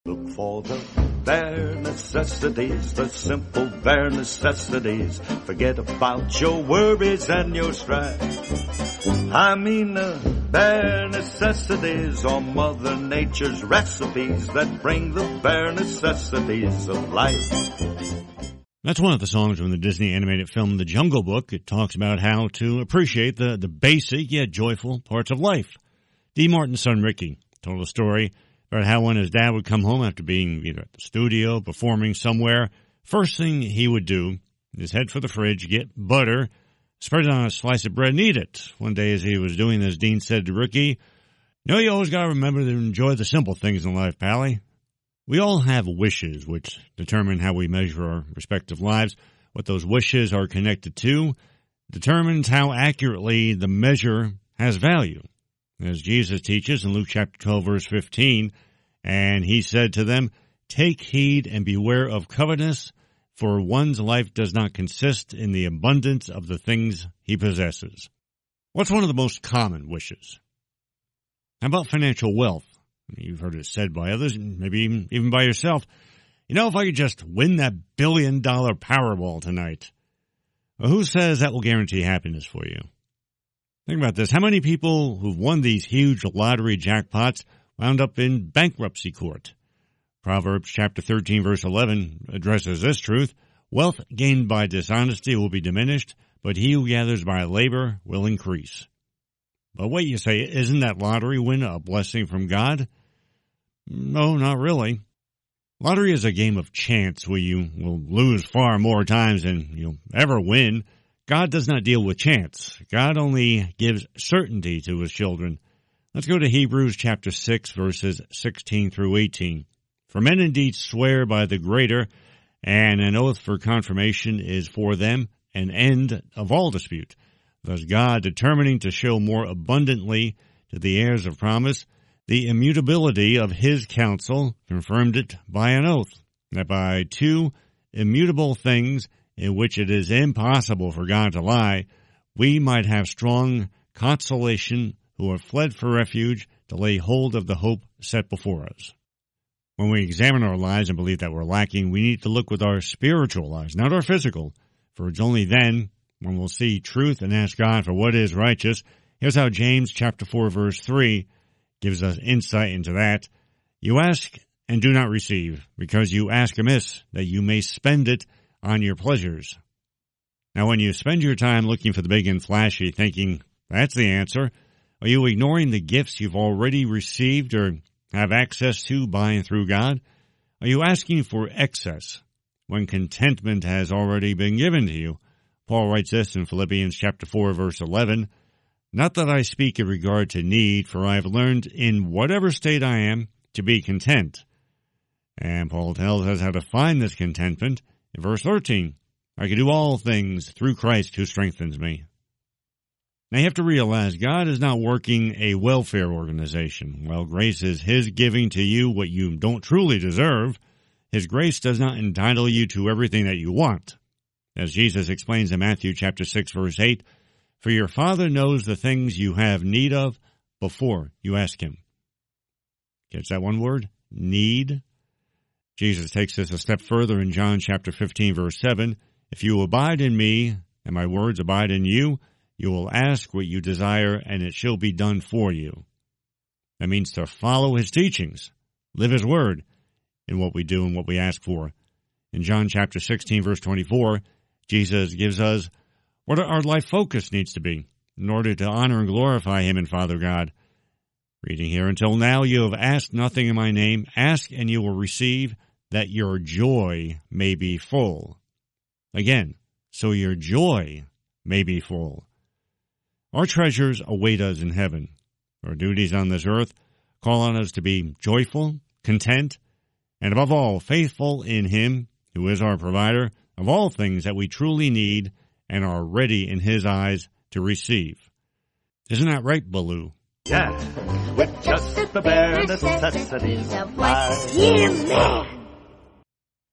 Look for the bare necessities, the simple bare necessities. Forget about your worries and your strife. I mean the bare necessities are Mother Nature's recipes that bring the bare necessities of life. That's one of the songs from the Disney animated film The Jungle Book. It talks about how to appreciate the basic yet joyful parts of life. Dee Martin's son Ricky told a story about how when his dad would come home after being either at the studio, performing somewhere, first thing he would do is head for the fridge, get butter, spread it on a slice of bread, and eat it. One day as he was doing this, Dean said to Ricky, you always got to remember to enjoy the simple things in life, Pally. We all have wishes, which determine how we measure our respective lives. What those wishes are connected to determines how accurately the measure has value. As Jesus teaches in Luke chapter 12, verse 15, and he said to them, take heed and beware of covetousness, for one's life does not consist in the abundance of the things he possesses. What's one of the most common wishes? How about financial wealth? You've heard it said by others, maybe even by yourself. If I could just win that $1 billion Powerball tonight. Well, who says that will guarantee happiness for you? Think about this. How many people who've won these huge lottery jackpots wound up in bankruptcy court? Proverbs chapter 13, verse 11 addresses this truth. Wealth gained by dishonesty will be diminished, but he who gathers by labor will increase. But wait, you say, isn't that lottery win a blessing from God? No, not really. Lottery is a game of chance where you will lose far more times than you'll ever win. God does not deal with chance. God only gives certainty to his children. Let's go to Hebrews chapter 6, verses 16 through 18. For men indeed swear by the greater, and an oath for confirmation is for them an end of all dispute. Thus God, determining to show more abundantly to the heirs of promise the immutability of his counsel, confirmed it by an oath, that by two immutable things in which it is impossible for God to lie, we might have strong consolation who have fled for refuge to lay hold of the hope set before us. When we examine our lives and believe that we're lacking, we need to look with our spiritual eyes, not our physical, for it's only then when we'll see truth and ask God for what is righteous. Here's how James chapter 4, verse 3 gives us insight into that. You ask and do not receive, because you ask amiss, that you may spend it on your pleasures. Now, when you spend your time looking for the big and flashy, thinking that's the answer, are you ignoring the gifts you've already received or have access to by and through God? Are you asking for excess when contentment has already been given to you? Paul writes this in Philippians chapter 4, verse 11, not that I speak in regard to need, for I have learned in whatever state I am to be content. And Paul tells us how to find this contentment in verse 13. I can do all things through Christ who strengthens me. Now you have to realize God is not working a welfare organization. While grace is his giving to you what you don't truly deserve, his grace does not entitle you to everything that you want. As Jesus explains in Matthew chapter 6, verse 8, for your Father knows the things you have need of before you ask him. Catch that one word? Need. Jesus takes this a step further in John chapter 15, verse 7. If you abide in me, and my words abide in you, you will ask what you desire, and it shall be done for you. That means to follow his teachings, live his word in what we do and what we ask for. In John chapter 16, verse 24, Jesus gives us what our life focus needs to be in order to honor and glorify him and Father God. Reading here, until now you have asked nothing in my name. Ask and you will receive, that your joy may be full. Again, so your joy may be full. Our treasures await us in heaven. Our duties on this earth call on us to be joyful, content, and above all, faithful in him who is our provider of all things that we truly need and are ready in his eyes to receive. Isn't that right, Baloo? Yeah, with just the bare necessities of life. Yeah, man!